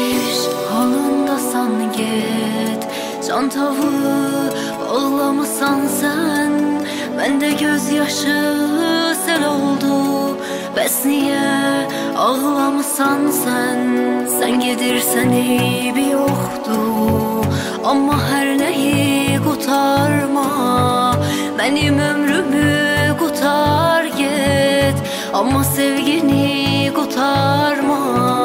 gedir halındasan get. Can tavuğu bağlamasan sen, bende gözyaşı sel oldu. Bəs niye ağlamasan sen? Sen gedirsen eybi yoktu, ama her neyi kurtarma. Benim ömrümü kurtar get, ama sevgini kurtarma.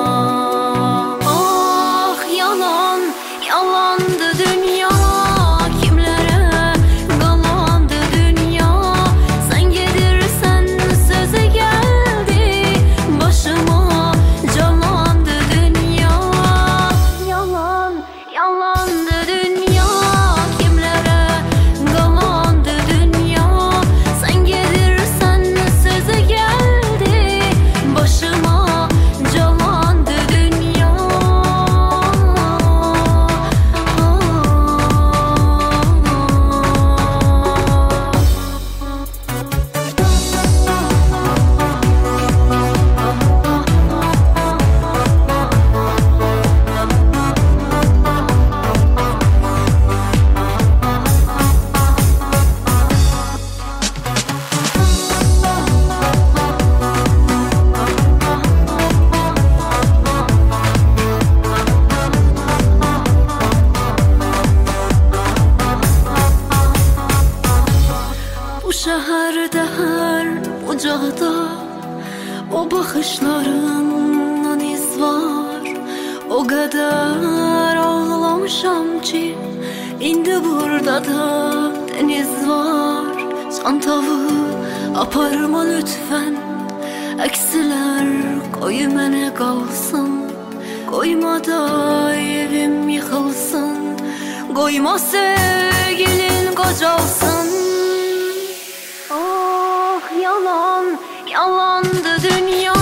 Ah yalan, yalandı dünya. Kimlere qalandı dünya? Sen gedirsen söze geldi, başıma calandı dünya. Yalan, yalandı dünya. Kimlere qalandı dünya? Sen gedirsen söze geldi, başıma calandı dünya. Bu şehirde her bucağda o bakışlarından iz var. O kadar ağlamışam ki indi burada da deniz var. Çantağı aparma lütfen, eksiler koy mənə qalsın. Koyma da evim yıkılsın, koyma sevgilin kocalsın. Ah yalan, yalandı dünya.